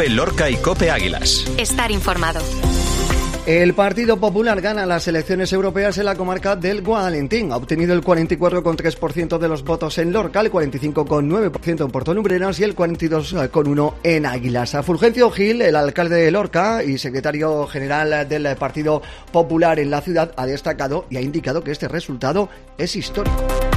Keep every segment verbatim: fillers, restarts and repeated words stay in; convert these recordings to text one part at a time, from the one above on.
COPE Lorca y COPE Águilas. Estar informado. El Partido Popular gana las elecciones europeas en la comarca del Guadalentín. Ha obtenido el cuarenta y cuatro coma tres por ciento de los votos en Lorca, el cuarenta y cinco coma nueve por ciento en Portolumbreras y el cuarenta y dos coma uno por ciento en Águilas. A Fulgencio Gil, el alcalde de Lorca y secretario general del Partido Popular en la ciudad, ha destacado y ha indicado que este resultado es histórico.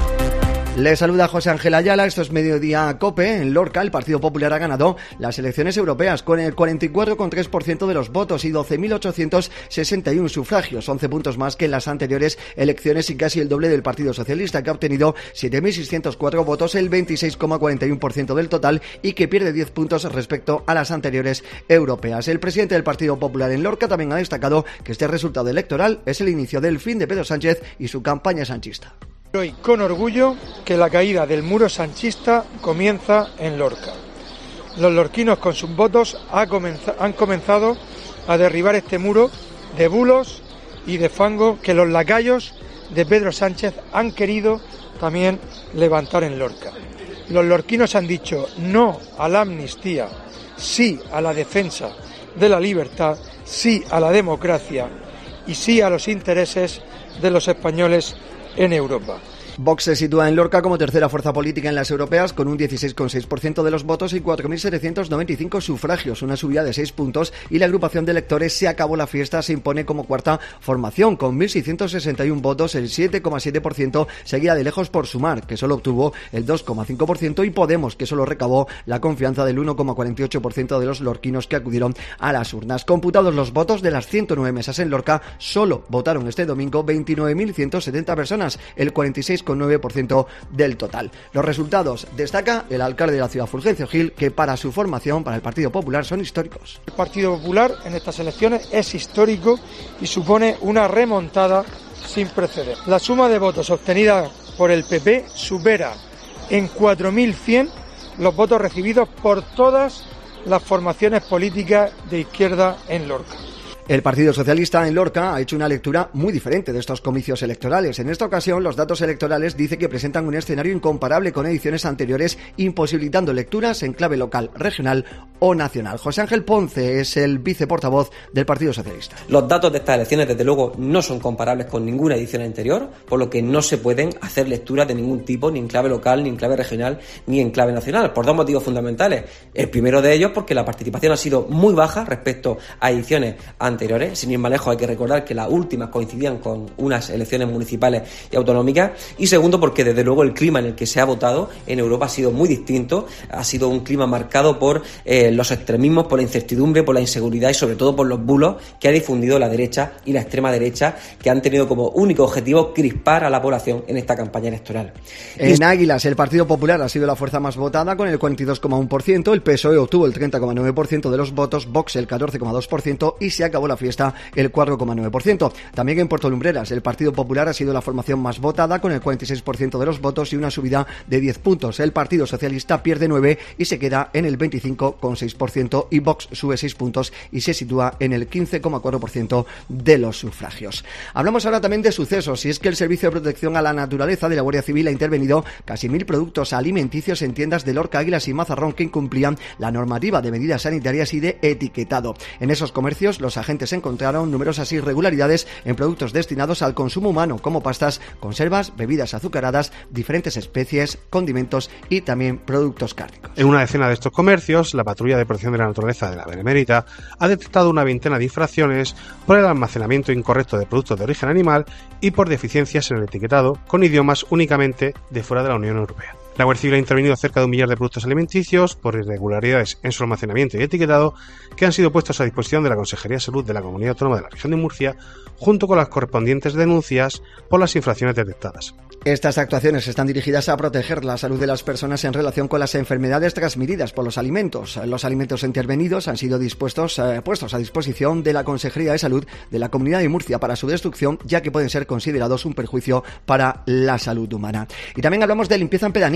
Le saluda José Ángel Ayala, esto es Mediodía COPE. En Lorca, el Partido Popular ha ganado las elecciones europeas con el cuarenta y cuatro coma tres por ciento de los votos y doce mil ochocientos sesenta y uno sufragios, once puntos más que en las anteriores elecciones y casi el doble del Partido Socialista, que ha obtenido siete mil seiscientos cuatro votos, el veintiséis coma cuarenta y uno por ciento del total, y que pierde diez puntos respecto a las anteriores europeas. El presidente del Partido Popular en Lorca también ha destacado que este resultado electoral es el inicio del fin de Pedro Sánchez y su campaña sanchista. Hoy con orgullo que la caída del muro sanchista comienza en Lorca. Los lorquinos con sus votos han comenzado a derribar este muro de bulos y de fango que los lacayos de Pedro Sánchez han querido también levantar en Lorca. Los lorquinos han dicho no a la amnistía, sí a la defensa de la libertad, sí a la democracia y sí a los intereses de los españoles en Europa. Vox se sitúa en Lorca como tercera fuerza política en las europeas con un dieciséis coma seis por ciento de los votos y cuatro mil setecientos noventa y cinco sufragios, una subida de seis puntos, y la agrupación de electores Se Acabó la Fiesta se impone como cuarta formación con mil seiscientos sesenta y uno votos, el siete coma siete por ciento, seguida de lejos por Sumar, que solo obtuvo el dos coma cinco por ciento, y Podemos, que solo recabó la confianza del uno coma cuarenta y ocho por ciento de los lorquinos que acudieron a las urnas. Computados los votos de las ciento nueve mesas en Lorca, solo votaron este domingo veintinueve mil ciento setenta personas, el cuarenta y seis coma nueve por ciento del total. Los resultados destaca el alcalde de la ciudad, Fulgencio Gil, que para su formación, para el Partido Popular, son históricos. El Partido Popular en estas elecciones es histórico y supone una remontada sin precedentes. La suma de votos obtenida por el P P supera en cuatro mil cien los votos recibidos por todas las formaciones políticas de izquierda en Lorca. El Partido Socialista en Lorca ha hecho una lectura muy diferente de estos comicios electorales. En esta ocasión, los datos electorales dicen que presentan un escenario incomparable con ediciones anteriores, imposibilitando lecturas en clave local, regional o nacional. José Ángel Ponce es el viceportavoz del Partido Socialista. Los datos de estas elecciones, desde luego, no son comparables con ninguna edición anterior, por lo que no se pueden hacer lecturas de ningún tipo, ni en clave local, ni en clave regional, ni en clave nacional, por dos motivos fundamentales. El primero de ellos, porque la participación ha sido muy baja respecto a ediciones anteriores. anteriores. Sin ir más lejos, hay que recordar que las últimas coincidían con unas elecciones municipales y autonómicas. Y segundo, porque desde luego el clima en el que se ha votado en Europa ha sido muy distinto. Ha sido un clima marcado por eh, los extremismos, por la incertidumbre, por la inseguridad y sobre todo por los bulos que ha difundido la derecha y la extrema derecha, que han tenido como único objetivo crispar a la población en esta campaña electoral. En Águilas, el Partido Popular ha sido la fuerza más votada con el cuarenta y dos coma uno por ciento, el P S O E obtuvo el treinta coma nueve por ciento de los votos, Vox el catorce coma dos por ciento y Se Acabó la Fiesta el cuatro coma nueve por ciento. También en Portolumbreras, el Partido Popular ha sido la formación más votada con el cuarenta y seis por ciento de los votos y una subida de diez puntos. El Partido Socialista pierde nueve y se queda en el veinticinco coma seis por ciento y Vox sube seis puntos y se sitúa en el quince coma cuatro por ciento de los sufragios. Hablamos ahora también de sucesos, y es que el Servicio de Protección a la Naturaleza de la Guardia Civil ha intervenido casi mil productos alimenticios en tiendas de Lorca, Águilas y Mazarrón que incumplían la normativa de medidas sanitarias y de etiquetado. En esos comercios, los agentes encontraron numerosas irregularidades en productos destinados al consumo humano, como pastas, conservas, bebidas azucaradas, diferentes especies, condimentos y también productos cárnicos. En una decena de estos comercios, la Patrulla de Protección de la Naturaleza de la Benemérita ha detectado una veintena de infracciones por el almacenamiento incorrecto de productos de origen animal y por deficiencias en el etiquetado con idiomas únicamente de fuera de la Unión Europea. La Guardia Civil ha intervenido cerca de un millar de productos alimenticios por irregularidades en su almacenamiento y etiquetado que han sido puestos a disposición de la Consejería de Salud de la Comunidad Autónoma de la Región de Murcia, junto con las correspondientes denuncias por las infracciones detectadas. Estas actuaciones están dirigidas a proteger la salud de las personas en relación con las enfermedades transmitidas por los alimentos. Los alimentos intervenidos han sido dispuestos, eh, puestos a disposición de la Consejería de Salud de la Comunidad de Murcia para su destrucción, ya que pueden ser considerados un perjuicio para la salud humana. Y también hablamos de limpieza en pedanías.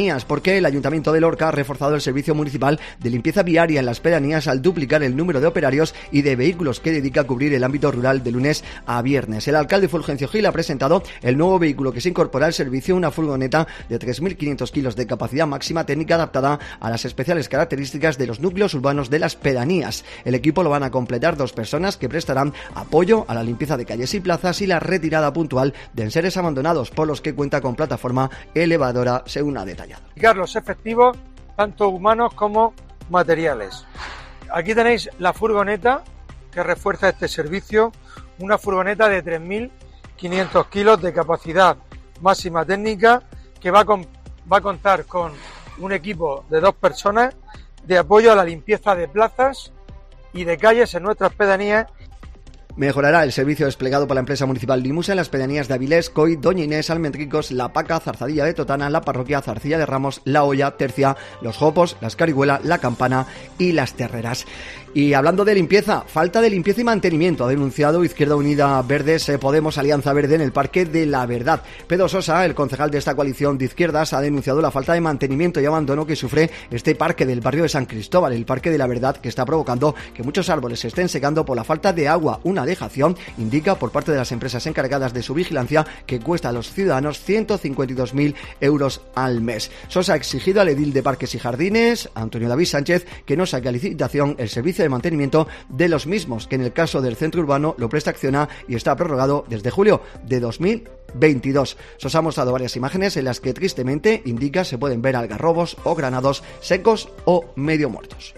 pedanías, porque el Ayuntamiento de Lorca ha reforzado el servicio municipal de limpieza viaria en las pedanías al duplicar el número de operarios y de vehículos que dedica a cubrir el ámbito rural de lunes a viernes. El alcalde Fulgencio Gil ha presentado el nuevo vehículo que se incorpora al servicio, una furgoneta de tres mil quinientos kilos de capacidad máxima técnica adaptada a las especiales características de los núcleos urbanos de las pedanías. El equipo lo van a completar dos personas que prestarán apoyo a la limpieza de calles y plazas y la retirada puntual de enseres abandonados, por los que cuenta con plataforma elevadora, según ha detallado. Los efectivos, tanto humanos como materiales. Aquí tenéis la furgoneta que refuerza este servicio, una furgoneta de tres mil quinientos kilos de capacidad máxima técnica que va, con, va a contar con un equipo de dos personas de apoyo a la limpieza de plazas y de calles en nuestras pedanías. Mejorará el servicio desplegado por la empresa municipal Limusa en las pedanías de Avilés, Coy, Doña Inés, Almendricos, La Paca, Zarzadilla de Totana, La Parroquia, Zarcilla de Ramos, La Hoya, Tercia, Los Jopos, Las Carihuela, La Campana y Las Terreras. Y hablando de limpieza, falta de limpieza y mantenimiento, ha denunciado Izquierda Unida Verdes, Podemos, Alianza Verde en el Parque de la Verdad. Pedro Sosa, el concejal de esta coalición de izquierdas, ha denunciado la falta de mantenimiento y abandono que sufre este parque del barrio de San Cristóbal, el Parque de la Verdad, que está provocando que muchos árboles se estén secando por la falta de agua. Una dejación, indica por parte de las empresas encargadas de su vigilancia, que cuesta a los ciudadanos ciento cincuenta y dos mil euros al mes. Sosa ha exigido al edil de Parques y Jardines, Antonio David Sánchez, que no saque a licitación el servicio de mantenimiento de los mismos, que en el caso del centro urbano lo presta Acciona y está prorrogado desde julio de dos mil veintidós. Sosa ha mostrado varias imágenes en las que tristemente indica se pueden ver algarrobos o granados secos o medio muertos.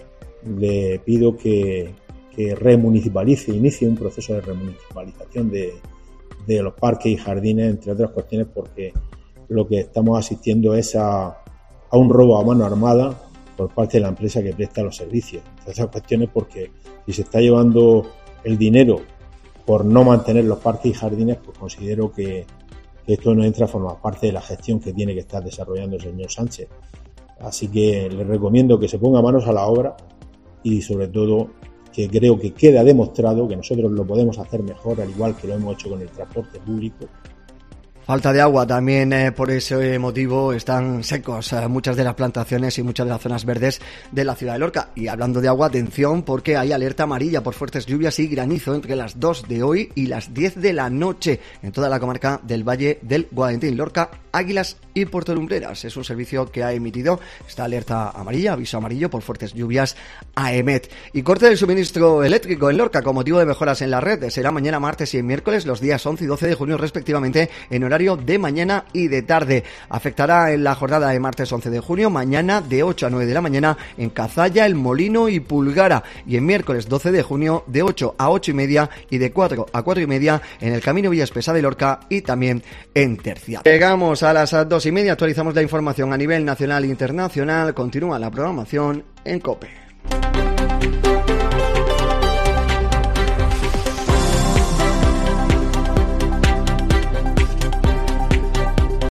Le pido que, que remunicipalice, inicie un proceso de remunicipalización de, de los parques y jardines, entre otras cuestiones, porque lo que estamos asistiendo es a, a un robo a mano armada por parte de la empresa que presta los servicios. Entre esas cuestiones, porque si se está llevando el dinero por no mantener los parques y jardines, pues considero que, que esto no entra a formar parte de la gestión que tiene que estar desarrollando el señor Sánchez. Así que les recomiendo que se ponga manos a la obra y sobre todo que creo que queda demostrado que nosotros lo podemos hacer mejor, al igual que lo hemos hecho con el transporte público. Falta de agua también, eh, por ese motivo están secos eh, muchas de las plantaciones y muchas de las zonas verdes de la ciudad de Lorca. Y hablando de agua, atención, porque hay alerta amarilla por fuertes lluvias y granizo entre las dos de hoy y las diez de la noche en toda la comarca del Valle del Guadalentín, Lorca, Águilas y Puerto Lumbreras. Es un servicio que ha emitido esta alerta amarilla, aviso amarillo por fuertes lluvias, a EMET. Y corte del suministro eléctrico en Lorca con motivo de mejoras en la red. Será mañana martes y miércoles, los días once y doce de junio respectivamente, en horario de mañana y de tarde. Afectará en la jornada de martes once de junio, mañana de ocho a nueve de la mañana en Cazalla, El Molino y Pulgara, y en miércoles doce de junio de ocho a ocho y media y de cuatro a cuatro y media en el Camino Villa Espesa de Lorca y también en Tercia. Llegamos a las dos y media, actualizamos la información a nivel nacional e internacional. Continúa la programación en COPE.